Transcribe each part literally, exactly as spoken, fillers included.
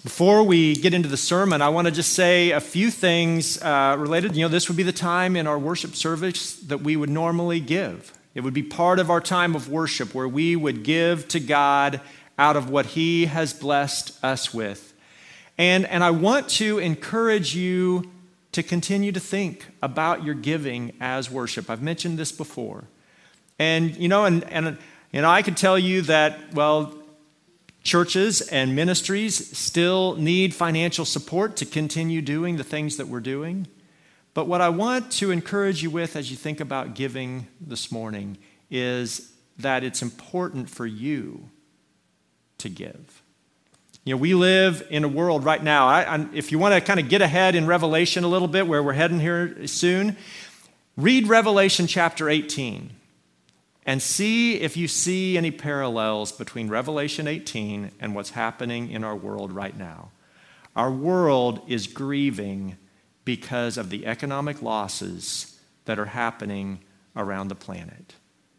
Before we get into the sermon, I want to just say a few things uh, related. You know, this would be the time in our worship service that we would normally give. It would be part of our time of worship where we would give to God out of what He has blessed us with. And, and I want to encourage you to continue to think about your giving as worship. I've mentioned this before. And, you know, and, and you know, I could tell you that, well, churches and ministries still need financial support to continue doing the things that we're doing. But what I want to encourage you with as you think about giving this morning is that it's important for you to give. You know, we live in a world right now. I, I, if you want to kind of get ahead in Revelation a little bit, where we're heading here soon, read Revelation chapter eighteen. And see if you see any parallels between Revelation eighteen and what's happening in our world right now. Our world is grieving because of the economic losses that are happening around the planet.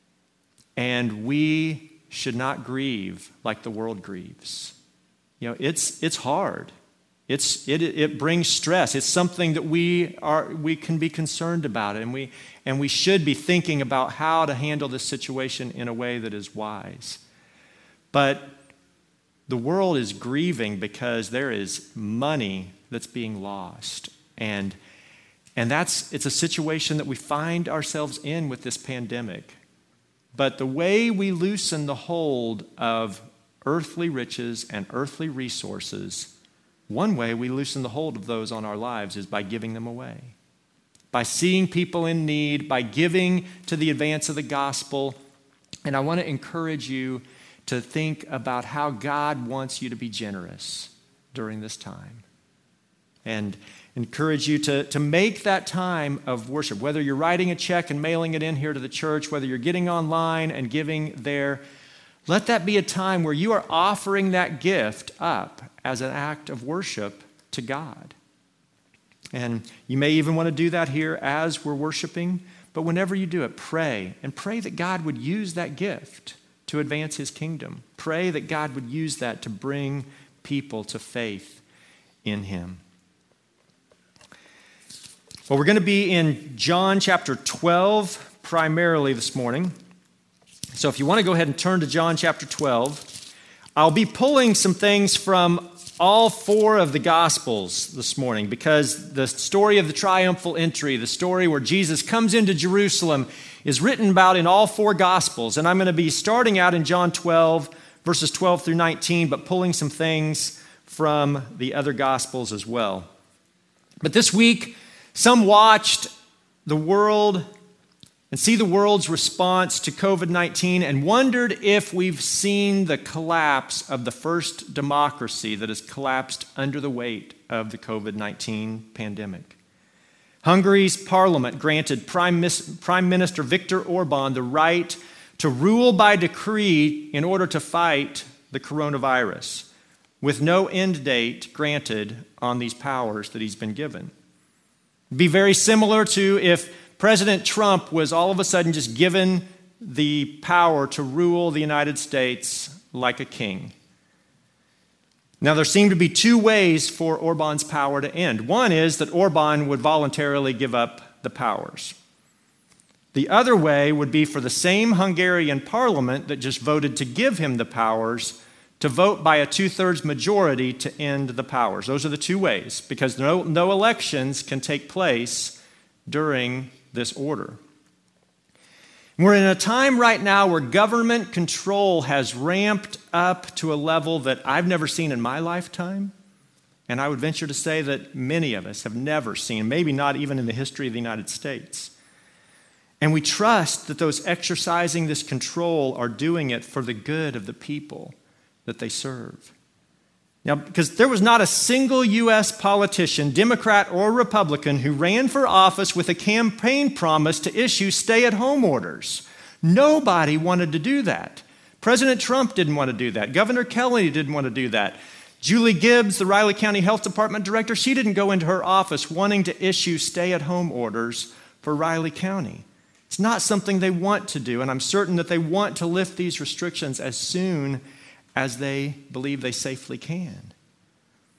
And we should not grieve like the world grieves. You know, it's it's hard. It's it it brings stress. It's something that we are we can be concerned about, and we and we should be thinking about how to handle this situation in a way that is wise. But the world is grieving because there is money that's being lost, and and that's it's a situation that we find ourselves in with this pandemic. But the way we loosen the hold of earthly riches and earthly resources, one way we loosen the hold of those on our lives is by giving them away. By seeing people in need, by giving to the advance of the gospel. And I want to encourage you to think about how God wants you to be generous during this time. And encourage you to, to make that time of worship, whether you're writing a check and mailing it in here to the church, whether you're getting online and giving there, let that be a time where you are offering that gift up as an act of worship to God. And you may even want to do that here as we're worshiping, but whenever you do it, pray, and pray that God would use that gift to advance His kingdom. Pray that God would use that to bring people to faith in Him. Well, we're going to be in John chapter twelve primarily this morning. So if you want to go ahead and turn to John chapter twelve, I'll be pulling some things from all four of the Gospels this morning because the story of the triumphal entry, the story where Jesus comes into Jerusalem, is written about in all four Gospels. And I'm going to be starting out in John twelve, verses twelve through nineteen, but pulling some things from the other Gospels as well. But this week, some watched the world and see the world's response to covid nineteen and wondered if we've seen the collapse of the first democracy that has collapsed under the weight of the covid nineteen pandemic. Hungary's parliament granted Prime Minister Viktor Orban the right to rule by decree in order to fight the coronavirus, with no end date granted on these powers that he's been given. It'd be very similar to if President Trump was all of a sudden just given the power to rule the United States like a king. Now, there seem to be two ways for Orban's power to end. One is that Orban would voluntarily give up the powers. The other way would be for the same Hungarian parliament that just voted to give him the powers to vote by a two-thirds majority to end the powers. Those are the two ways, because no, no elections can take place during this order. We're in a time right now where government control has ramped up to a level that I've never seen in my lifetime, and I would venture to say that many of us have never seen, maybe not even in the history of the United States. And we trust that those exercising this control are doing it for the good of the people that they serve. Now, because there was not a single U S politician, Democrat or Republican, who ran for office with a campaign promise to issue stay-at-home orders. Nobody wanted to do that. President Trump didn't want to do that. Governor Kelly didn't want to do that. Julie Gibbs, the Riley County Health Department director, she didn't go into her office wanting to issue stay-at-home orders for Riley County. It's not something they want to do, and I'm certain that they want to lift these restrictions as soon as they believe they safely can.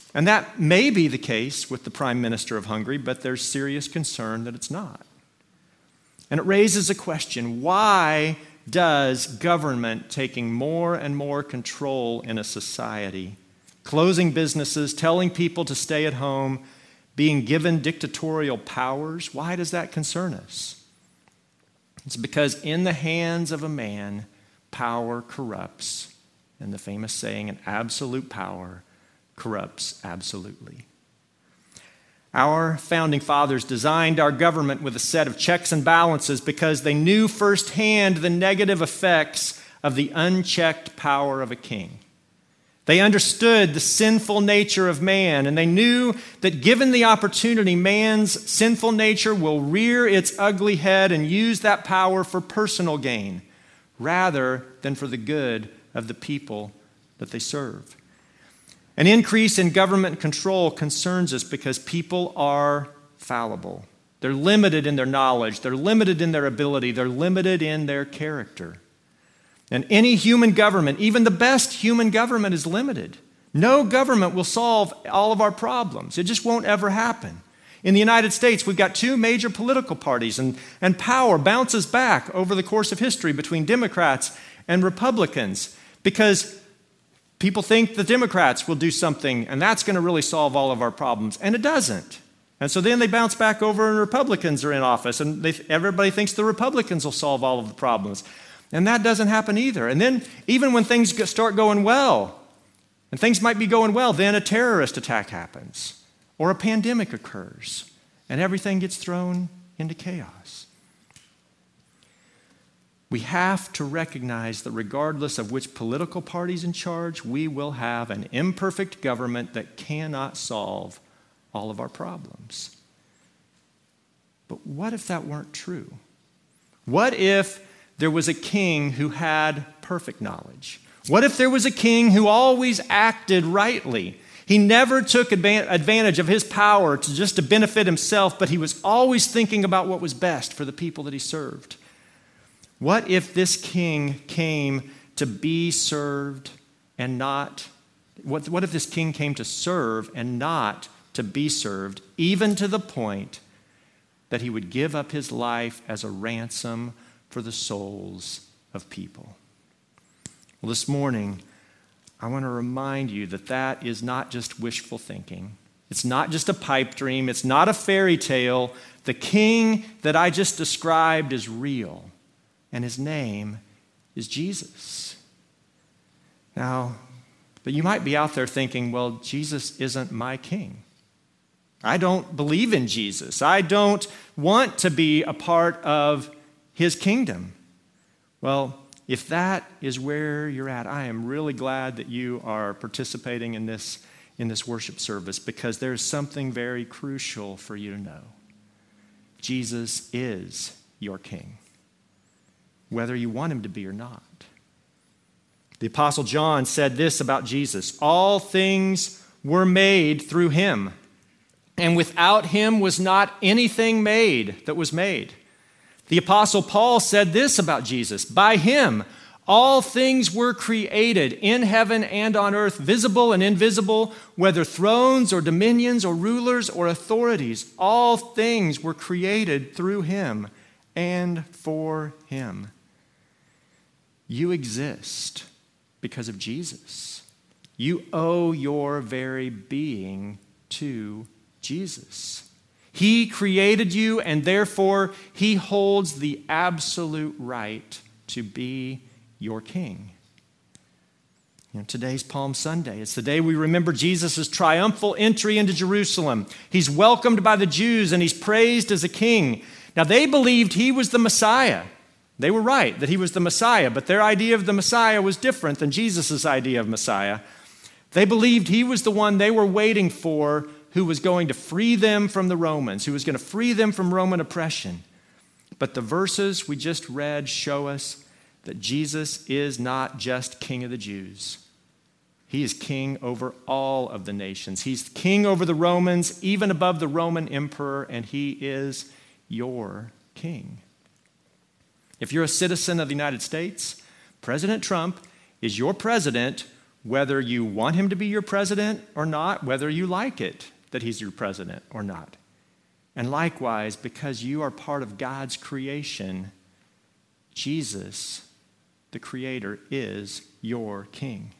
And that may be the case with the Prime Minister of Hungary, but there's serious concern that it's not. And it raises a question: why does government taking more and more control in a society, closing businesses, telling people to stay at home, being given dictatorial powers, why does that concern us? It's because in the hands of a man, power corrupts. And the famous saying, an absolute power corrupts absolutely. Our founding fathers designed our government with a set of checks and balances because they knew firsthand the negative effects of the unchecked power of a king. They understood the sinful nature of man, and they knew that given the opportunity, man's sinful nature will rear its ugly head and use that power for personal gain rather than for the good of the people that they serve. An increase in government control concerns us because people are fallible. They're limited in their knowledge. They're limited in their ability. They're limited in their character. And any human government, even the best human government, is limited. No government will solve all of our problems. It just won't ever happen. In the United States, we've got two major political parties, and, and power bounces back over the course of history between Democrats and Republicans because people think the Democrats will do something, and that's going to really solve all of our problems, and it doesn't. And so then they bounce back over, and Republicans are in office, and they, everybody thinks the Republicans will solve all of the problems. And that doesn't happen either. And then even when things start going well, and things might be going well, then a terrorist attack happens, or a pandemic occurs, and everything gets thrown into chaos. We have to recognize that regardless of which political party's in charge, we will have an imperfect government that cannot solve all of our problems. But what if that weren't true? What if there was a king who had perfect knowledge? What if there was a king who always acted rightly? He never took advantage of his power to just to benefit himself, but he was always thinking about what was best for the people that he served. What if this king came to be served and not, what, what if this king came to serve and not to be served, even to the point that he would give up his life as a ransom for the souls of people? Well, this morning, I want to remind you that that is not just wishful thinking. It's not just a pipe dream. It's not a fairy tale. The king that I just described is real. And his name is Jesus. Now, but you might be out there thinking, well, Jesus isn't my king. I don't believe in Jesus. I don't want to be a part of his kingdom. Well, if that is where you're at, I am really glad that you are participating in this, in this worship service, because there's something very crucial for you to know. Jesus is your king, whether you want him to be or not. The Apostle John said this about Jesus: all things were made through him, and without him was not anything made that was made. The Apostle Paul said this about Jesus: by him all things were created in heaven and on earth, visible and invisible, whether thrones or dominions or rulers or authorities. All things were created through him and for him. You exist because of Jesus. You owe your very being to Jesus. He created you, and therefore he holds the absolute right to be your king. You know, today's Palm Sunday. It's the day we remember Jesus' triumphal entry into Jerusalem. He's welcomed by the Jews, and he's praised as a king. Now, they believed he was the Messiah. They were right that he was the Messiah, but their idea of the Messiah was different than Jesus' idea of Messiah. They believed he was the one they were waiting for, who was going to free them from the Romans, who was going to free them from Roman oppression. But the verses we just read show us that Jesus is not just King of the Jews. He is king over all of the nations. He's king over the Romans, even above the Roman emperor, and he is your king. If you're a citizen of the United States, President Trump is your president whether you want him to be your president or not, whether you like it that he's your president or not. And likewise, because you are part of God's creation, Jesus, the Creator, is your King.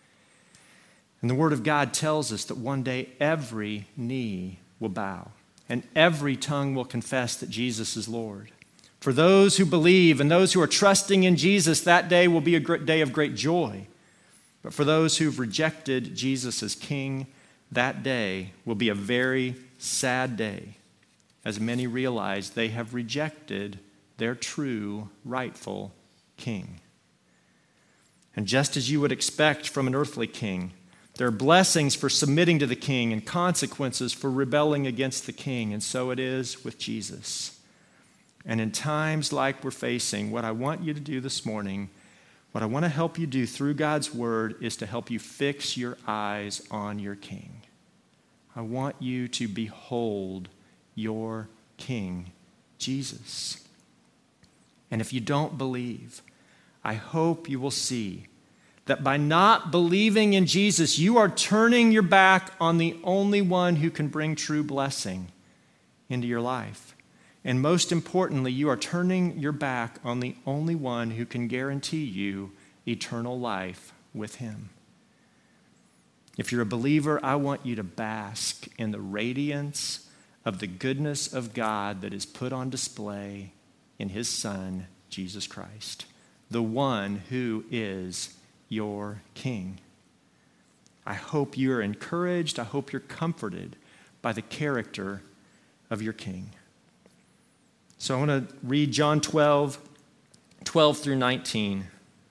And the Word of God tells us that one day every knee will bow and every tongue will confess that Jesus is Lord. For those who believe and those who are trusting in Jesus, that day will be a great day of great joy. But for those who've rejected Jesus as King, that day will be a very sad day, as many realize they have rejected their true, rightful King. And just as you would expect from an earthly king, there are blessings for submitting to the king and consequences for rebelling against the king, and so it is with Jesus. And in times like we're facing, what I want you to do this morning, what I want to help you do through God's word is to help you fix your eyes on your king. I want you to behold your King, Jesus. And if you don't believe, I hope you will see that by not believing in Jesus, you are turning your back on the only one who can bring true blessing into your life. And most importantly, you are turning your back on the only one who can guarantee you eternal life with him. If you're a believer, I want you to bask in the radiance of the goodness of God that is put on display in his Son, Jesus Christ, the one who is your King. I hope you're encouraged. I hope you're comforted by the character of your King. So I want to read John twelve, twelve through nineteen.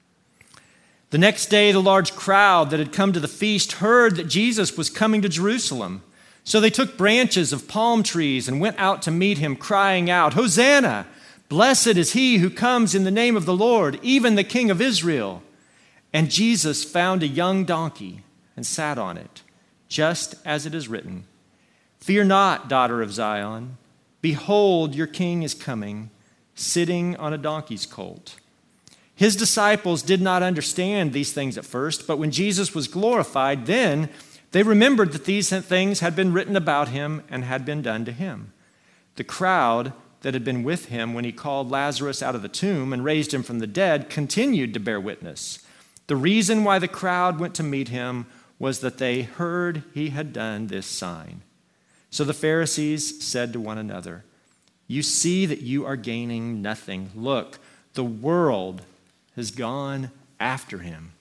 The next day, the large crowd that had come to the feast heard that Jesus was coming to Jerusalem. So they took branches of palm trees and went out to meet him, crying out, "Hosanna! Blessed is he who comes in the name of the Lord, even the King of Israel." And Jesus found a young donkey and sat on it, just as it is written, "Fear not, daughter of Zion. Behold, your king is coming, sitting on a donkey's colt." His disciples did not understand these things at first, but when Jesus was glorified, then they remembered that these things had been written about him and had been done to him. The crowd that had been with him when he called Lazarus out of the tomb and raised him from the dead continued to bear witness. The reason why the crowd went to meet him was that they heard he had done this sign. So the Pharisees said to one another, "You see that you are gaining nothing. Look, the world has gone after him."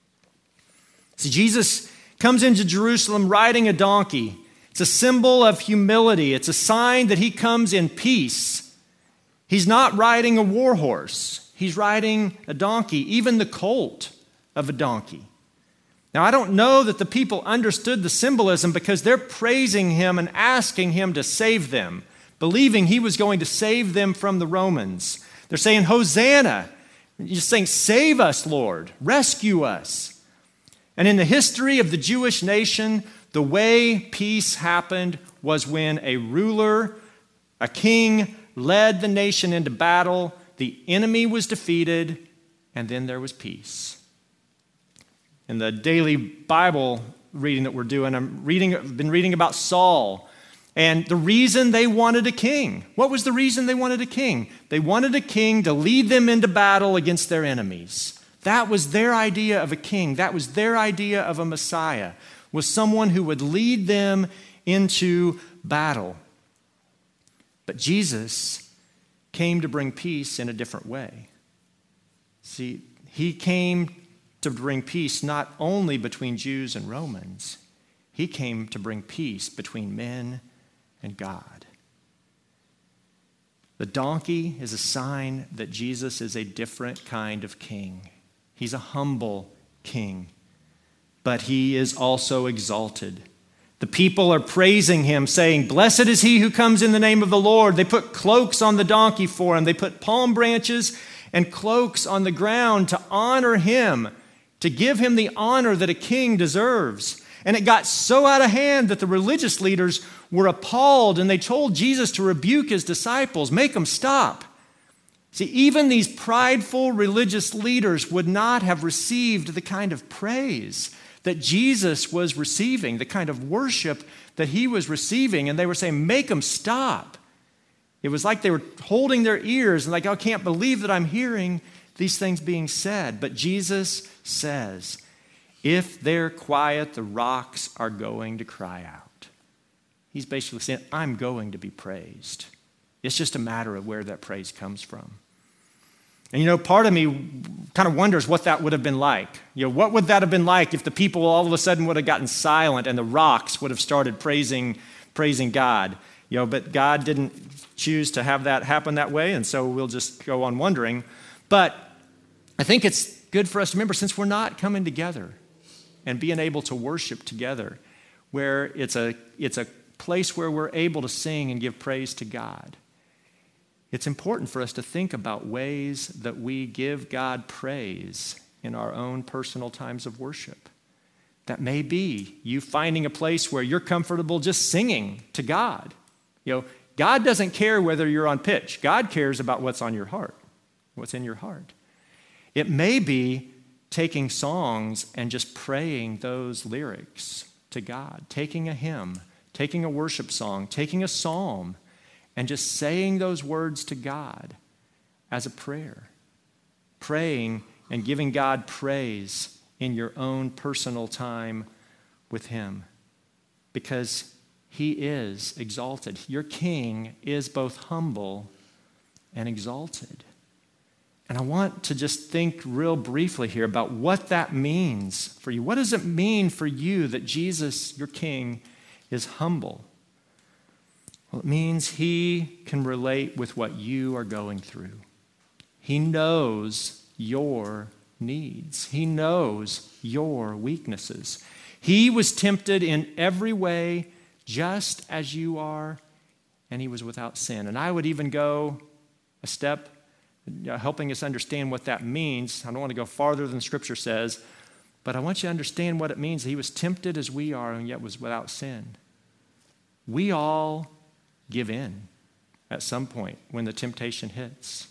See, Jesus comes into Jerusalem riding a donkey. It's a symbol of humility. It's a sign that he comes in peace. He's not riding a war horse. He's riding a donkey, even the colt of a donkey. Now, I don't know that the people understood the symbolism because they're praising him and asking him to save them, believing he was going to save them from the Romans. They're saying, "Hosanna." You're saying, "Save us, Lord. Rescue us." And in the history of the Jewish nation, the way peace happened was when a ruler, a king, led the nation into battle, the enemy was defeated, and then there was peace. In the daily Bible reading that we're doing, I'm reading, I've been reading about Saul. And the reason they wanted a king, what was the reason they wanted a king? They wanted a king to lead them into battle against their enemies. That was their idea of a king. That was their idea of a Messiah, was someone who would lead them into battle. But Jesus came to bring peace in a different way. See, he came to bring peace not only between Jews and Romans, he came to bring peace between men and God. The donkey is a sign that Jesus is a different kind of king. He's a humble king, but he is also exalted. The people are praising him, saying, "Blessed is he who comes in the name of the Lord." They put cloaks on the donkey for him. They put palm branches and cloaks on the ground to honor him, to give him the honor that a king deserves. And it got so out of hand that the religious leaders were appalled, and they told Jesus to rebuke his disciples, make them stop. See, even these prideful religious leaders would not have received the kind of praise that Jesus was receiving, the kind of worship that he was receiving, and they were saying, make them stop. It was like they were holding their ears and like, I can't believe that I'm hearing these things being said. But Jesus says, if they're quiet, the rocks are going to cry out. He's basically saying, I'm going to be praised. It's just a matter of where that praise comes from. And you know, part of me kind of wonders what that would have been like. You know, what would that have been like if the people all of a sudden would have gotten silent and the rocks would have started praising, praising God? You know, but God didn't choose to have that happen that way, and so we'll just go on wondering. But I think it's good for us to remember, since we're not coming together and being able to worship together, where it's a it's a place where we're able to sing and give praise to God. It's important for us to think about ways that we give God praise in our own personal times of worship. That may be you finding a place where you're comfortable just singing to God. You know, God doesn't care whether you're on pitch. God cares about what's on your heart, what's in your heart. It may be taking songs and just praying those lyrics to God, taking a hymn, taking a worship song, taking a psalm, and just saying those words to God as a prayer. Praying and giving God praise in your own personal time with him. Because he is exalted. Your king is both humble and exalted. And I want to just think real briefly here about what that means for you. What does it mean for you that Jesus, your king, is humble? Well, it means he can relate with what you are going through. He knows your needs. He knows your weaknesses. He was tempted in every way just as you are, and he was without sin. And I would even go a step, helping us understand what that means. I don't want to go farther than Scripture says, but I want you to understand what it means. He was tempted as we are, and yet was without sin. We all give in at some point when the temptation hits.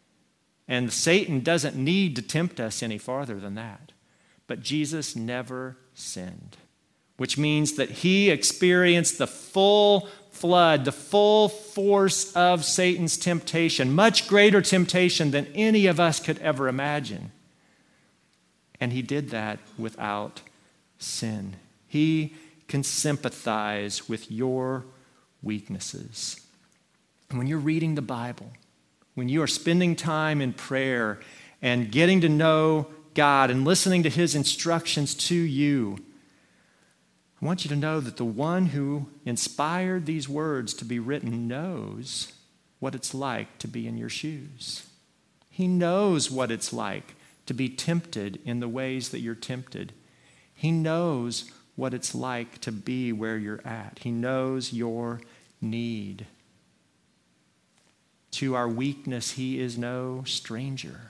And Satan doesn't need to tempt us any farther than that. But Jesus never sinned, which means that he experienced the full flood, the full force of Satan's temptation, much greater temptation than any of us could ever imagine. And he did that without sin. He can sympathize with your weaknesses. And when you're reading the Bible, when you are spending time in prayer and getting to know God and listening to his instructions to you, I want you to know that the one who inspired these words to be written knows what it's like to be in your shoes. He knows what it's like to be tempted in the ways that you're tempted. He knows what it's like to be where you're at. He knows your need. To our weakness, he is no stranger.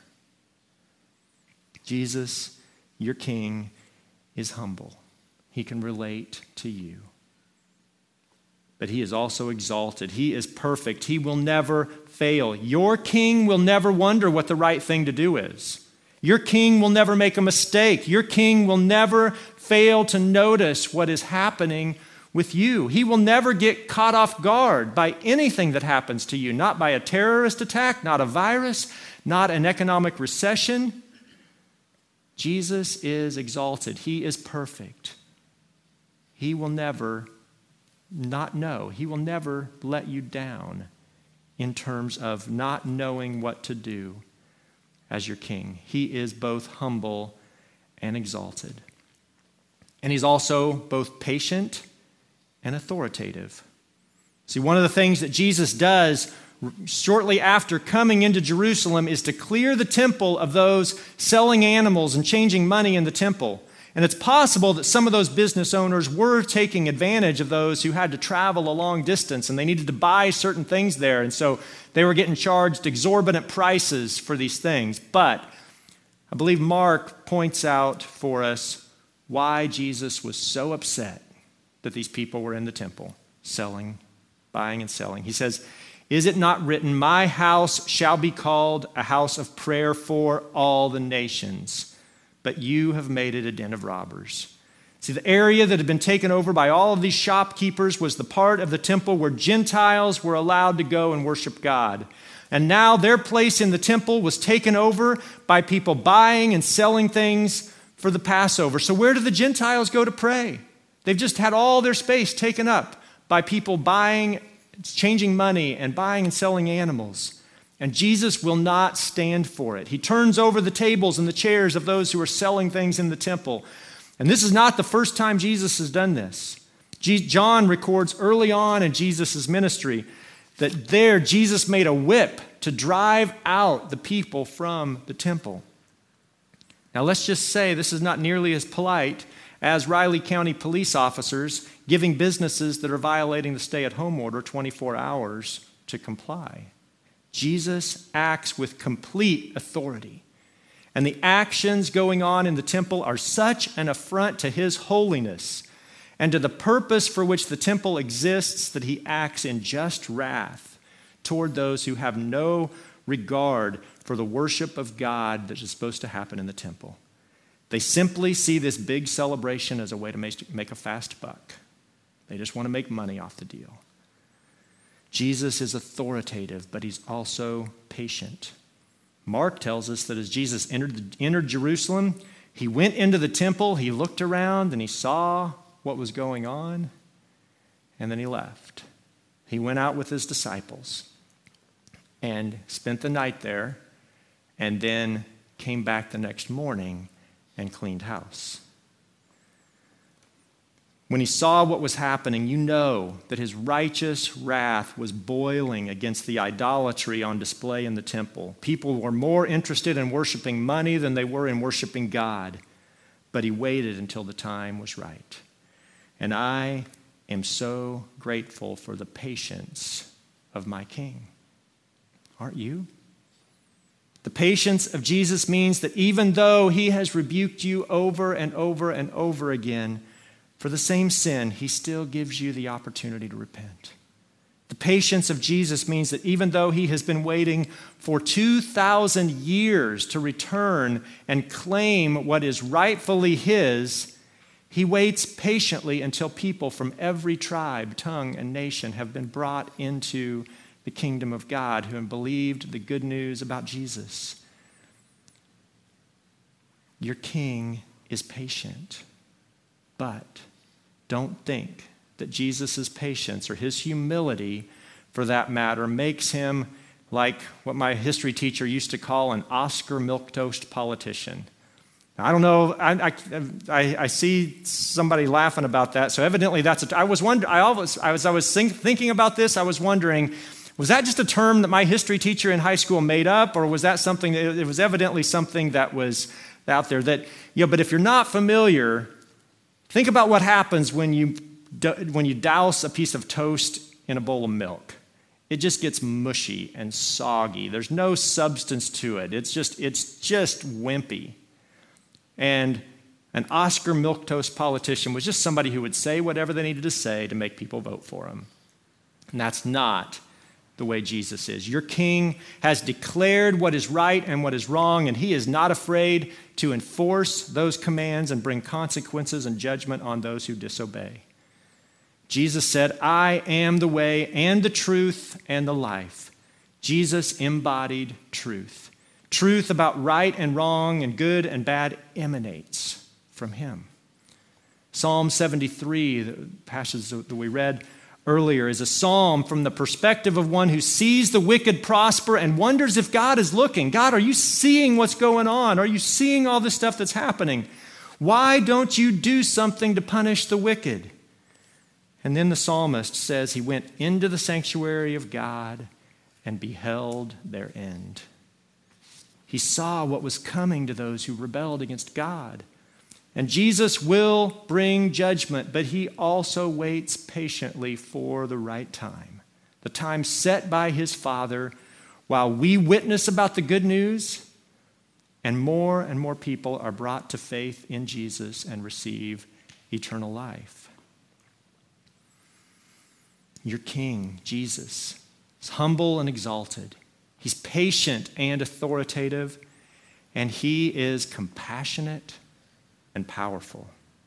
Jesus, your King, is humble. He can relate to you. But he is also exalted. He is perfect. He will never fail. Your King will never wonder what the right thing to do is. Your King will never make a mistake. Your King will never fail to notice what is happening with you. He will never get caught off guard by anything that happens to you, not by a terrorist attack, not a virus, not an economic recession. Jesus is exalted. He is perfect. He will never not know. He will never let you down in terms of not knowing what to do as your King. He is both humble and exalted. And he's also both patient and authoritative. See, one of the things that Jesus does shortly after coming into Jerusalem is to clear the temple of those selling animals and changing money in the temple. And it's possible that some of those business owners were taking advantage of those who had to travel a long distance and they needed to buy certain things there. And so they were getting charged exorbitant prices for these things. But I believe Mark points out for us why Jesus was so upset that these people were in the temple selling, buying and selling. He says, Is it not written, my house shall be called a house of prayer for all the nations, but you have made it a den of robbers. See, the area that had been taken over by all of these shopkeepers was the part of the temple where Gentiles were allowed to go and worship God. And now their place in the temple was taken over by people buying and selling things for the Passover. So where do the Gentiles go to pray? They've just had all their space taken up by people buying, changing money and buying and selling animals. And Jesus will not stand for it. He turns over the tables and the chairs of those who are selling things in the temple. And this is not the first time Jesus has done this. John records early on in Jesus' ministry that there Jesus made a whip to drive out the people from the temple. Now let's just say this is not nearly as polite as Riley County police officers giving businesses that are violating the stay-at-home order twenty-four hours to comply. Jesus acts with complete authority. And the actions going on in the temple are such an affront to his holiness and to the purpose for which the temple exists that he acts in just wrath toward those who have no regard for the worship of God that is supposed to happen in the temple. They simply see this big celebration as a way to make a fast buck. They just want to make money off the deal. Jesus is authoritative, but he's also patient. Mark tells us that as Jesus entered, entered Jerusalem, he went into the temple, he looked around, and he saw what was going on, and then he left. He went out with his disciples and spent the night there, and then came back the next morning and cleaned house. When he saw what was happening, you know that his righteous wrath was boiling against the idolatry on display in the temple. People were more interested in worshiping money than they were in worshiping God. But he waited until the time was right. And I am so grateful for the patience of my King. Aren't you? The patience of Jesus means that even though he has rebuked you over and over and over again, for the same sin, he still gives you the opportunity to repent. The patience of Jesus means that even though he has been waiting for two thousand years to return and claim what is rightfully his, he waits patiently until people from every tribe, tongue, and nation have been brought into the kingdom of God who have believed the good news about Jesus. Your King is patient, but don't think that Jesus' patience or his humility, for that matter, makes him like what my history teacher used to call an Oscar milquetoast politician. Now, I don't know. I, I, I, I see somebody laughing about that. So evidently, that's. A, I was wondering. I always, I was, I was think, thinking about this. I was wondering, was that just a term that my history teacher in high school made up, or was that something? That, it was evidently something that was out there. That you know. But if you're not familiar, think about what happens when you, when you douse a piece of toast in a bowl of milk. It just gets mushy and soggy. There's no substance to it. It's just, it's just wimpy. And an Oscar milquetoast politician was just somebody who would say whatever they needed to say to make people vote for him. And that's not the way Jesus is. Your King has declared what is right and what is wrong, and he is not afraid to enforce those commands and bring consequences and judgment on those who disobey. Jesus said, I am the way and the truth and the life. Jesus embodied truth. Truth about right and wrong and good and bad emanates from him. Psalm seventy-three, the passage that we read earlier, is a psalm from the perspective of one who sees the wicked prosper and wonders if God is looking. God, are you seeing what's going on? Are you seeing all this stuff that's happening? Why don't you do something to punish the wicked? And then the psalmist says he went into the sanctuary of God and beheld their end. He saw what was coming to those who rebelled against God. And Jesus will bring judgment, but he also waits patiently for the right time, the time set by his Father, while we witness about the good news, and more and more people are brought to faith in Jesus and receive eternal life. Your King, Jesus, He's humble and exalted. He's patient and authoritative. And he is compassionate and powerful.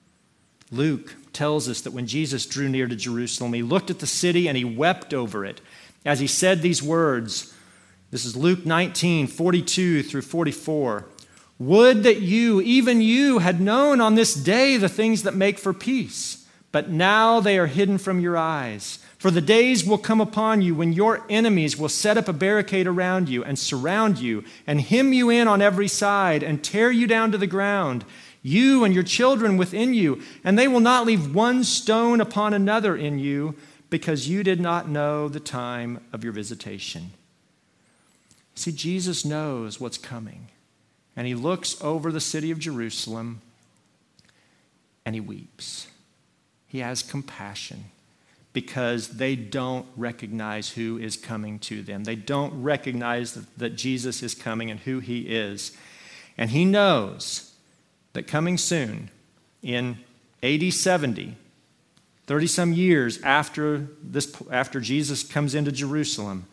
Luke tells us that when Jesus drew near to Jerusalem, he looked at the city and he wept over it as he said these words. This is Luke nineteen, forty-two through forty-four. Would that you, even you, had known on this day the things that make for peace, but now they are hidden from your eyes. For the days will come upon you when your enemies will set up a barricade around you and surround you and hem you in on every side and tear you down to the ground, you and your children within you, and they will not leave one stone upon another in you, because you did not know the time of your visitation. See, Jesus knows what's coming, and he looks over the city of Jerusalem and he weeps. He has compassion because they don't recognize who is coming to them. They don't recognize that, that Jesus is coming and who he is. And he knows that coming soon, in A D seventy, thirty-some years after, this, after Jesus comes into Jerusalem,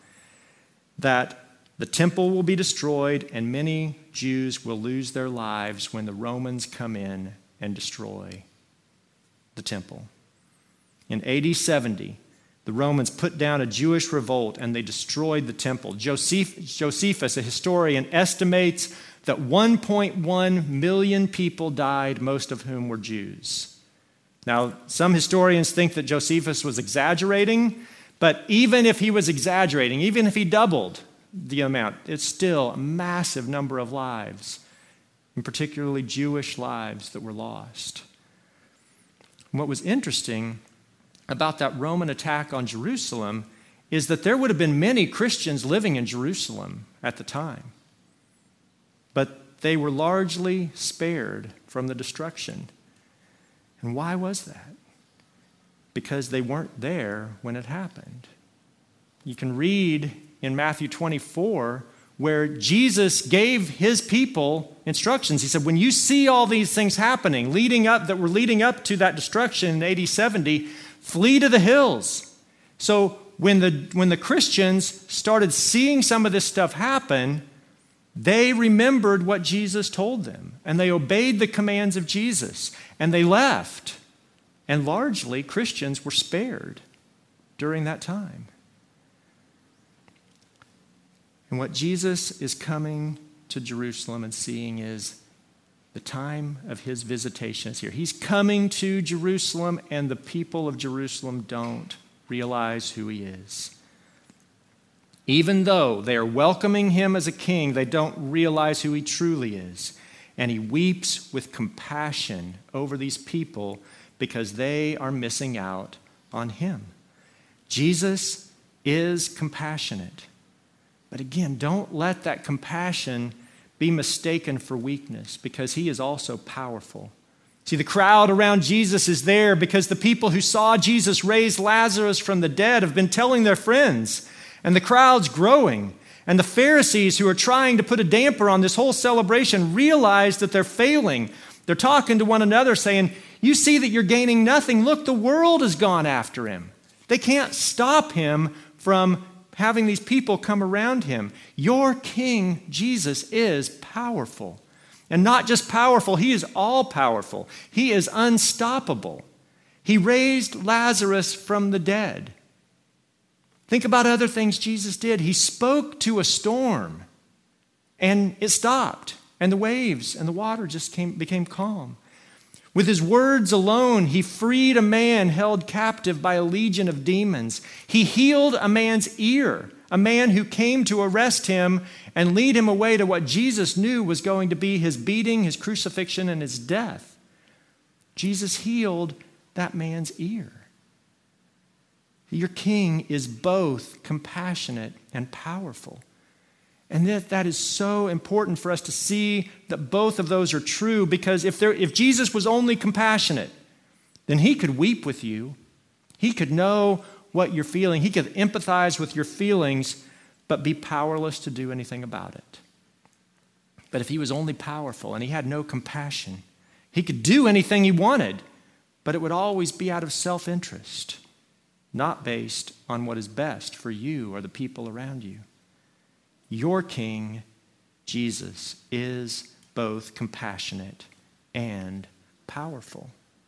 that the temple will be destroyed and many Jews will lose their lives when the Romans come in and destroy the temple. In A D seventy, the Romans put down a Jewish revolt and they destroyed the temple. Joseph, Josephus, a historian, estimates that one point one million people died, most of whom were Jews. Now, some historians think that Josephus was exaggerating, but even if he was exaggerating, even if he doubled the amount, it's still a massive number of lives, and particularly Jewish lives that were lost. And what was interesting about that Roman attack on Jerusalem is that there would have been many Christians living in Jerusalem at the time, but they were largely spared from the destruction. And why was that? Because they weren't there when it happened. You can read in Matthew twenty-four where Jesus gave his people instructions. He said, when you see all these things happening, leading up, that were leading up to that destruction in A D seventy, flee to the hills. So when the, when the Christians started seeing some of this stuff happen, they remembered what Jesus told them, and they obeyed the commands of Jesus, and they left. And largely, Christians were spared during that time. And what Jesus is coming to Jerusalem and seeing is the time of his visitation is here. He's coming to Jerusalem, and the people of Jerusalem don't realize who he is. Even though they are welcoming him as a king, they don't realize who he truly is. And he weeps with compassion over these people because they are missing out on him. Jesus is compassionate. But again, don't let that compassion be mistaken for weakness, because he is also powerful. See, the crowd around Jesus is there because the people who saw Jesus raise Lazarus from the dead have been telling their friends, and the crowd's growing. And the Pharisees, who are trying to put a damper on this whole celebration, realize that they're failing. They're talking to one another saying, you see that you're gaining nothing. Look, the world has gone after him. They can't stop him from having these people come around him. Your King, Jesus, is powerful. And not just powerful, he is all powerful. He is unstoppable. He raised Lazarus from the dead. Think about other things Jesus did. He spoke to a storm and it stopped, and the waves and the water just came, became calm. With his words alone, he freed a man held captive by a legion of demons. He healed a man's ear, a man who came to arrest him and lead him away to what Jesus knew was going to be his beating, his crucifixion, and his death. Jesus healed that man's ear. Your King is both compassionate and powerful. And that, that is so important for us to see that both of those are true, because if, there, if Jesus was only compassionate, then he could weep with you. He could know what you're feeling. He could empathize with your feelings, but be powerless to do anything about it. But if he was only powerful and he had no compassion, he could do anything he wanted, but it would always be out of self-interest. not based on what is best for you or the people around you. Your King, Jesus, is both compassionate and powerful.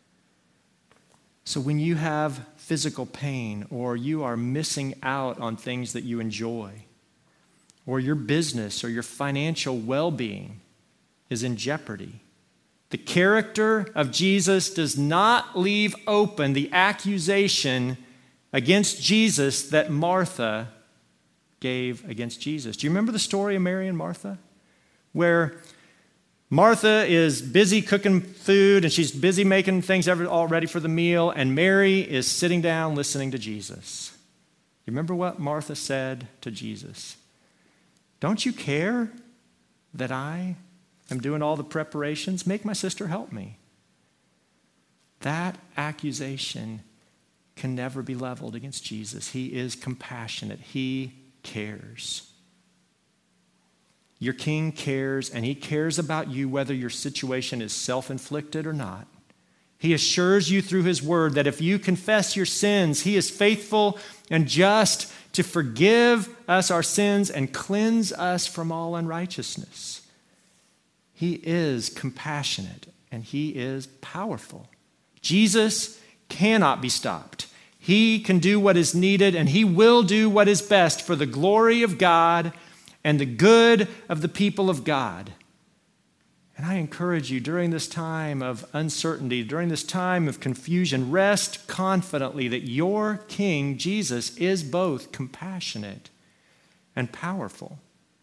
So when you have physical pain, or you are missing out on things that you enjoy, or your business or your financial well-being is in jeopardy, the character of Jesus does not leave open the accusation against Jesus that Martha gave against Jesus. Do you remember the story of Mary and Martha? Where Martha is busy cooking food and she's busy making things all ready for the meal, and Mary is sitting down listening to Jesus. You remember what Martha said to Jesus? Don't you care that I am doing all the preparations? Make my sister help me. That accusation can never be leveled against Jesus. He is compassionate. He cares. Your King cares, and he cares about you whether your situation is self-inflicted or not. He assures you through his word that if you confess your sins, he is faithful and just to forgive us our sins and cleanse us from all unrighteousness. He is compassionate and he is powerful. Jesus cannot be stopped. He can do what is needed, and he will do what is best for the glory of God and the good of the people of God. And I encourage you, during this time of uncertainty, during this time of confusion, rest confidently that your King, Jesus, is both compassionate and powerful.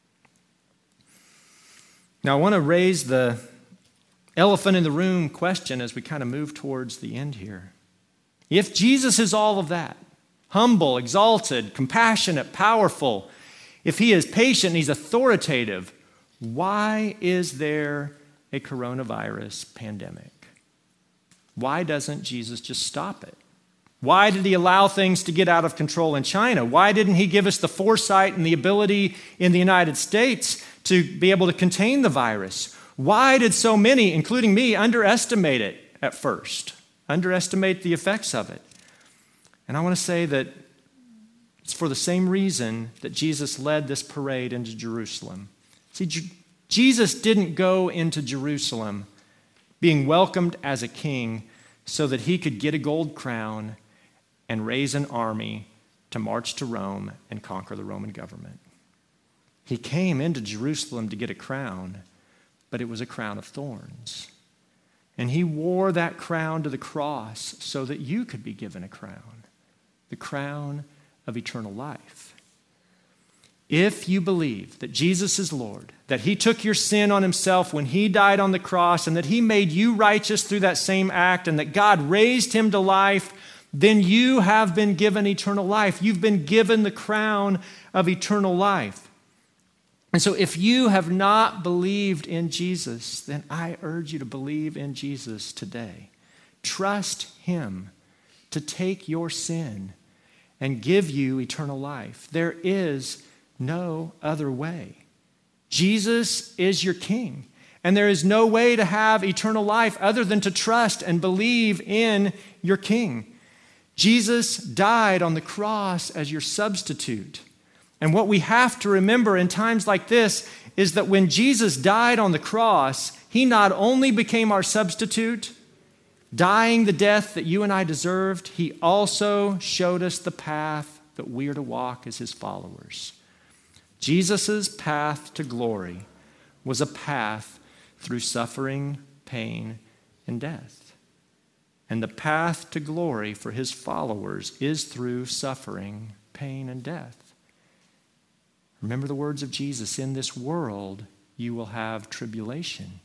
Now, I want to raise the elephant in the room question as we kind of move towards the end here. If Jesus is all of that, humble, exalted, compassionate, powerful, if he is patient, he's authoritative, why is there a coronavirus pandemic? Why doesn't Jesus just stop it? Why did he allow things to get out of control in China? Why didn't he give us the foresight and the ability in the United States to be able to contain the virus? Why did so many, including me, underestimate it at first? Underestimate the effects of it? And I want to say that it's for the same reason that Jesus led this parade into Jerusalem. See, J- Jesus didn't go into Jerusalem being welcomed as a king so that he could get a gold crown and raise an army to march to Rome and conquer the Roman government. He came into Jerusalem to get a crown, but it was a crown of thorns. And he wore that crown to the cross so that you could be given a crown, the crown of eternal life. If you believe that Jesus is Lord, that he took your sin on himself when he died on the cross, and that he made you righteous through that same act, and that God raised him to life, then you have been given eternal life. You've been given the crown of eternal life. And so if you have not believed in Jesus, then I urge you to believe in Jesus today. Trust him to take your sin and give you eternal life. There is no other way. Jesus is your King, and there is no way to have eternal life other than to trust and believe in your King. Jesus died on the cross as your substitute. And what we have to remember in times like this is that when Jesus died on the cross, he not only became our substitute, dying the death that you and I deserved, he also showed us the path that we are to walk as his followers. Jesus' path to glory was a path through suffering, pain, and death. And the path to glory for his followers is through suffering, pain, and death. Remember the words of Jesus, in this world you will have tribulation.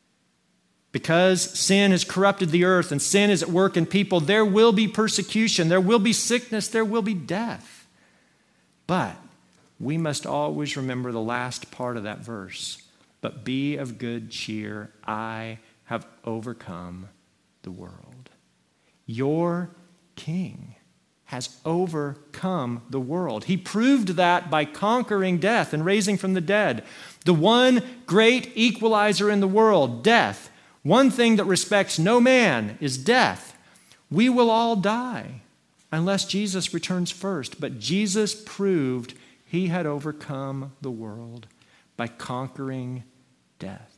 Because sin has corrupted the earth and sin is at work in people, there will be persecution, there will be sickness, there will be death. But we must always remember the last part of that verse. But be of good cheer, I have overcome the world. Your King has overcome the world. He proved that by conquering death and raising from the dead. The one great equalizer in the world, death. One thing that respects no man is death. We will all die. unless Jesus returns first. But Jesus proved he had overcome the world by conquering death.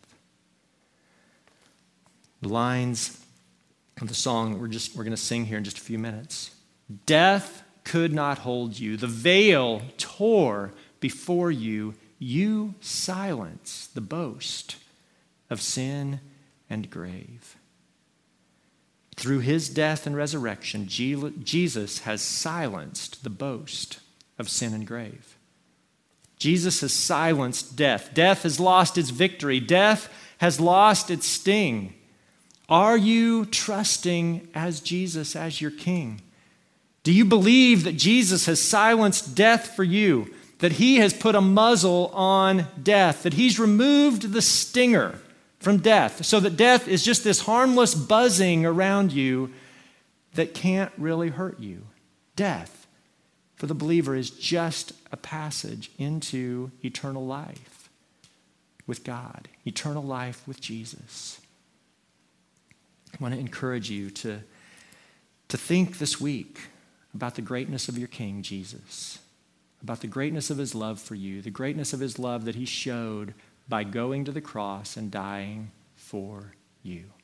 The lines of the song we're just we're going to sing here in just a few minutes. Death could not hold you. The veil tore before you. You silence the boast of sin and grave. Through his death and resurrection, Jesus has silenced the boast of sin and grave. Jesus has silenced death. Death has lost its victory. Death has lost its sting. Are you trusting as Jesus as your King? Do you believe that Jesus has silenced death for you, that he has put a muzzle on death, that he's removed the stinger from death, so that death is just this harmless buzzing around you that can't really hurt you? Death, for the believer, is just a passage into eternal life with God, eternal life with Jesus. I want to encourage you to, to think this week about the greatness of your King, Jesus, about the greatness of his love for you, the greatness of his love that he showed by going to the cross and dying for you.